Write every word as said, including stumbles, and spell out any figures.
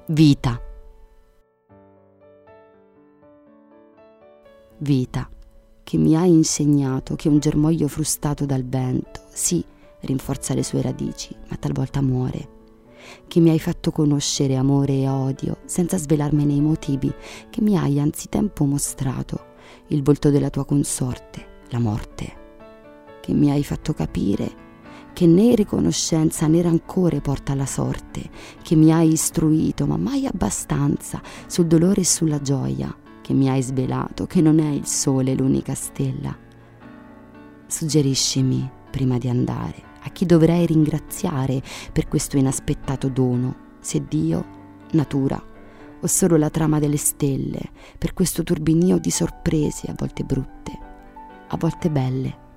Vita. Vita, che mi hai insegnato che un germoglio frustato dal vento, sì, rinforza le sue radici, ma talvolta muore. Che mi hai fatto conoscere amore e odio, senza svelarmene i motivi, che mi hai anzitempo mostrato il volto della tua consorte, la morte. Che mi hai fatto capire che né riconoscenza né rancore porta alla sorte, che mi hai istruito, ma mai abbastanza, sul dolore e sulla gioia, che mi hai svelato che non è il sole l'unica stella. Suggeriscimi, prima di andare, a chi dovrei ringraziare per questo inaspettato dono, se Dio, natura, o solo la trama delle stelle, per questo turbinio di sorprese, a volte brutte, a volte belle.